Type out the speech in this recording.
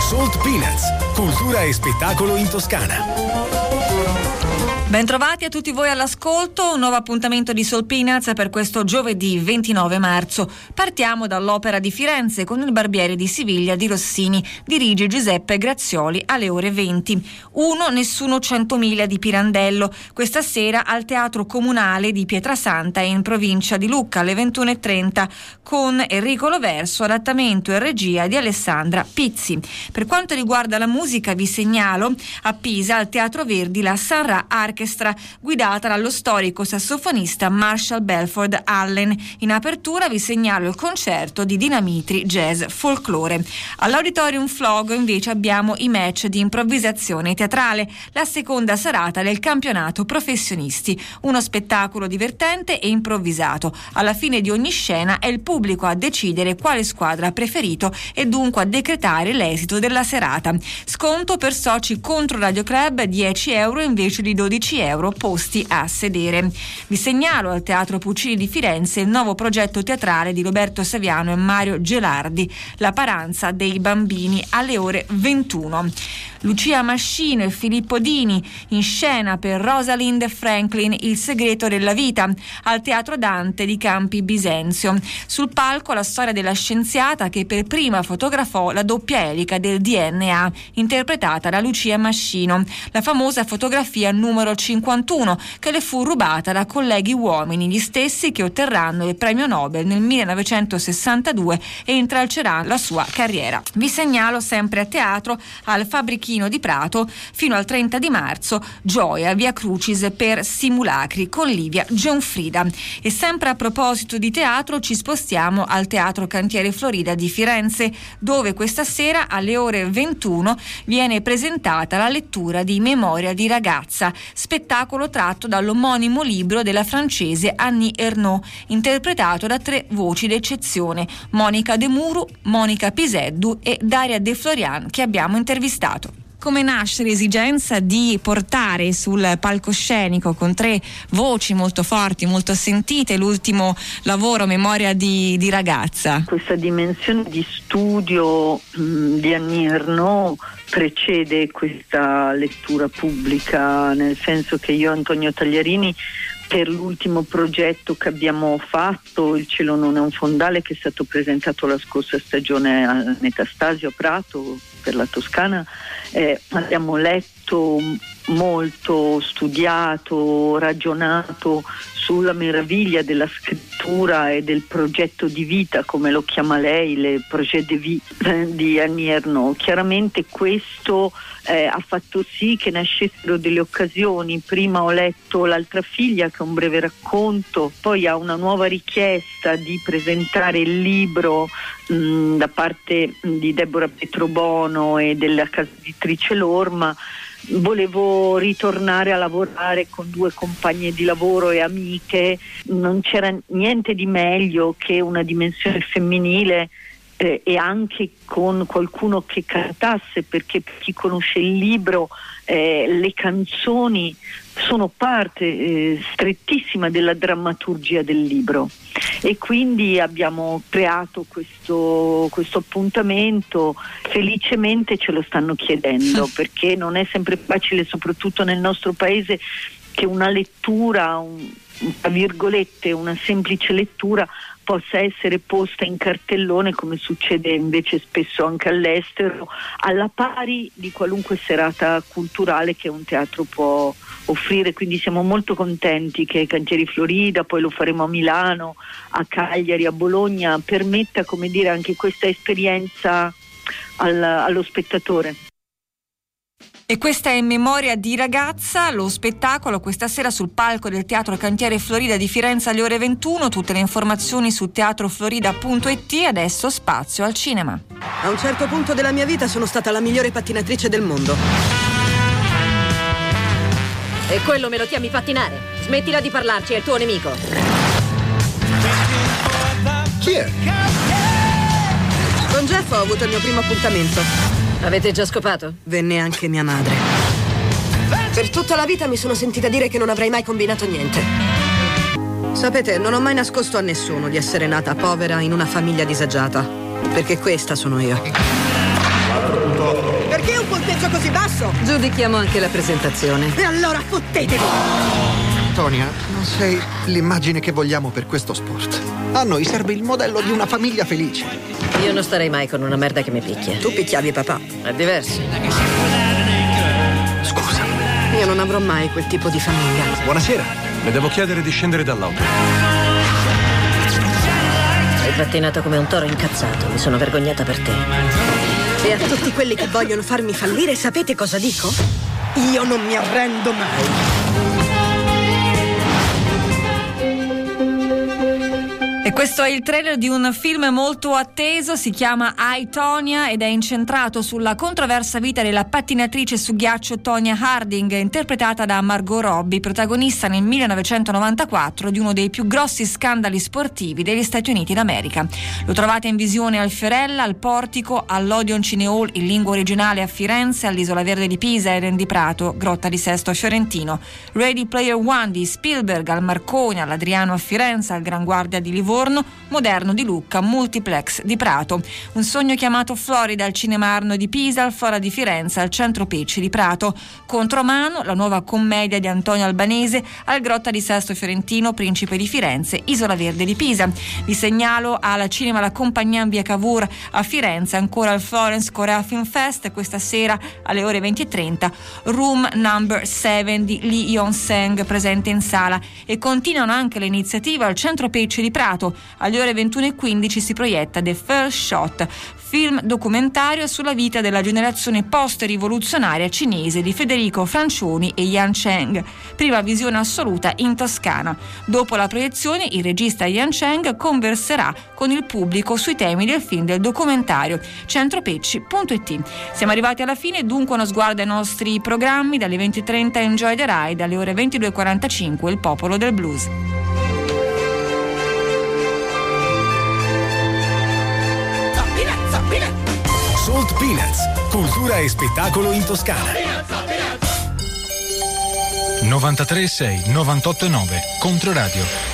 Salt Peanuts, cultura e spettacolo in Toscana. Bentrovati a tutti voi all'ascolto, un nuovo appuntamento di Salt Peanuts per questo giovedì 29 marzo. Partiamo dall'Opera di Firenze con Il Barbiere di Siviglia di Rossini, dirige Giuseppe Grazioli alle ore 20. Uno, nessuno, 100.000 di Pirandello, questa sera al Teatro Comunale di Pietrasanta in provincia di Lucca alle 21.30 con Enrico Loverso, adattamento e regia di Alessandra Pizzi. Per quanto riguarda la musica vi segnalo a Pisa al Teatro Verdi la Sanra Orchestra guidata dallo storico sassofonista Marshall Belford Allen. In apertura vi segnalo il concerto di Dinamitri Jazz Folklore. All'Auditorium Flogo invece abbiamo i match di improvvisazione teatrale, la seconda serata del campionato professionisti, uno spettacolo divertente e improvvisato. Alla fine di ogni scena è il pubblico a decidere quale squadra ha preferito e dunque a decretare l'esito della serata. Sconto per soci contro Radio Club, €10 invece di €12 posti a sedere. Vi segnalo al Teatro Puccini di Firenze il nuovo progetto teatrale di Roberto Saviano e Mario Gelardi, La paranza dei bambini, alle ore 21. Lucia Mascino e Filippo Dini in scena per Rosalind Franklin, Il segreto della vita, al Teatro Dante di Campi Bisenzio. Sul palco la storia della scienziata che per prima fotografò la doppia elica del DNA, interpretata da Lucia Mascino, la famosa fotografia numero 51 che le fu rubata da colleghi uomini, gli stessi che otterranno il premio Nobel nel 1962 e intralceranno la sua carriera. Vi segnalo sempre a teatro al Fabbrichino di Prato fino al 30 di marzo Gioia Via Crucis per Simulacri con Livia Gionfrida. E sempre a proposito di teatro ci spostiamo al Teatro Cantiere Florida di Firenze, dove questa sera alle ore 21 viene presentata la lettura di Memoria di ragazza, spettacolo tratto dall'omonimo libro della francese Annie Ernaux, interpretato da 3 voci d'eccezione: Monica De Muru, Monica Piseddu e Daria De Florian, che abbiamo intervistato. Come nasce l'esigenza di portare sul palcoscenico con 3 voci molto forti, molto sentite, l'ultimo lavoro Memoria di ragazza? Questa dimensione di studio di Annie Ernaux precede questa lettura pubblica, nel senso che io e Antonio Tagliarini, per l'ultimo progetto che abbiamo fatto, Il cielo non è un fondale, che è stato presentato la scorsa stagione al Metastasio a Prato per la Toscana, abbiamo letto molto, studiato, ragionato sulla meraviglia della scrittura e del progetto di vita, come lo chiama lei, le projet de vie di Annie Ernaux. Chiaramente questo ha fatto sì che nascessero delle occasioni. Prima ho letto L'altra figlia, che è un breve racconto, poi ha una nuova richiesta di presentare il libro da parte di Deborah Petrobono e della casa editrice Lorma. Volevo ritornare a lavorare con 2 compagne di lavoro e amiche, non c'era niente di meglio che una dimensione femminile e anche con qualcuno che cantasse, perché per chi conosce il libro le canzoni sono parte strettissima della drammaturgia del libro, e quindi abbiamo creato questo appuntamento. Felicemente ce lo stanno chiedendo, perché non è sempre facile, soprattutto nel nostro paese, che una lettura, tra virgolette, una semplice lettura possa essere posta in cartellone, come succede invece spesso anche all'estero, alla pari di qualunque serata culturale che un teatro può offrire. Quindi siamo molto contenti che Cantieri Florida, poi lo faremo a Milano, a Cagliari, a Bologna, permetta, come dire, anche questa esperienza allo spettatore. E questa è Memoria di ragazza, lo spettacolo questa sera sul palco del Teatro Cantiere Florida di Firenze alle ore 21. Tutte le informazioni su teatroflorida.it. Adesso spazio al cinema. A un certo punto della mia vita sono stata la migliore pattinatrice del mondo. E quello me lo chiami pattinare? Smettila di parlarci, è il tuo nemico. Chi è? Con Jeff ho avuto il mio primo appuntamento. Avete già scopato? Venne anche mia madre. Per tutta la vita mi sono sentita dire che non avrei mai combinato niente. Sapete, non ho mai nascosto a nessuno di essere nata povera in una famiglia disagiata. Perché questa sono io. 4.8 addosso! Giudichiamo anche la presentazione. E allora fottetevi! Tonia, non sei l'immagine che vogliamo per questo sport. A noi serve il modello di una famiglia felice. Io non starei mai con una merda che mi picchia. Tu picchiavi papà. È diverso. Scusa. Io non avrò mai quel tipo di famiglia. Buonasera, le devo chiedere di scendere dall'auto. Hai pattinato come un toro incazzato. Mi sono vergognata per te. E a tutti quelli che vogliono farmi fallire, sapete cosa dico? Io non mi arrendo mai. E questo è il trailer di un film molto atteso, si chiama I, Tonya ed è incentrato sulla controversa vita della pattinatrice su ghiaccio Tonya Harding, interpretata da Margot Robbie, protagonista nel 1994 di uno dei più grossi scandali sportivi degli Stati Uniti d'America. Lo trovate in visione al Fiorella, al Portico, all'Odeon Cinehall in lingua originale a Firenze, all'Isola Verde di Pisa, Eden di Prato, Grotta di Sesto Fiorentino. Ready Player One di Spielberg al Marconi, all'Adriano a Firenze, al Gran Guardia di Livorno, Moderno di Lucca, Multiplex di Prato. Un sogno chiamato Florida al Cinema Arno di Pisa, al Fora di Firenze, al Centro Pecci di Prato. Contromano, la nuova commedia di Antonio Albanese, al Grotta di Sesto Fiorentino, Principe di Firenze, Isola Verde di Pisa. Vi segnalo al Cinema La Compagnia in via Cavour a Firenze, ancora al Florence Korea Film Fest questa sera alle ore 20:30, Room Number 7 di Lee Yeon-seng presente in sala. E continuano anche le iniziative al Centro Pecci di Prato. Alle ore 21:15 si proietta The First Shot, film documentario sulla vita della generazione post-rivoluzionaria cinese di Federico Francioni e Yan Cheng, prima visione assoluta in Toscana. Dopo la proiezione il regista Yan Cheng converserà con il pubblico sui temi del film del documentario. Centropecci.it. Siamo arrivati alla fine, dunque uno sguardo ai nostri programmi. Dalle 20:30 Enjoy the Ride, alle ore 22:45 Il Popolo del Blues. Salt Peanuts, cultura e spettacolo in Toscana. 93.6, 98.9, Controradio.